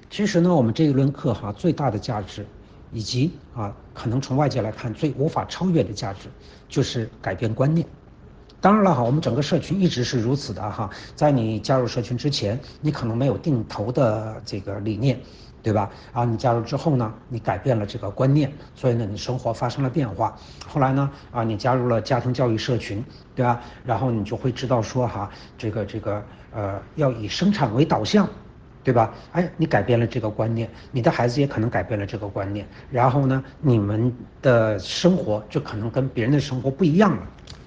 其实呢，我们这一轮课哈，最大的价值，以及可能从外界来看最无法超越的价值，就是改变观念。当然了哈，我们整个社群一直是如此的哈。在你加入社群之前，你可能没有定投的这个理念，对吧？你加入之后呢，你改变了这个观念，所以呢，你生活发生了变化。后来呢，你加入了家庭教育社群，对吧？然后你就会知道说哈，要以生产为导向。对吧？哎，你改变了这个观念，你的孩子也可能改变了这个观念，然后呢，你们的生活就可能跟别人的生活不一样了。